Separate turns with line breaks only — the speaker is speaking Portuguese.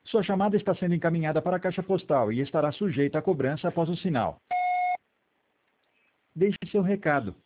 Sua chamada está sendo encaminhada para a caixa postal e estará sujeita a cobrança após o sinal. Deixe seu recado.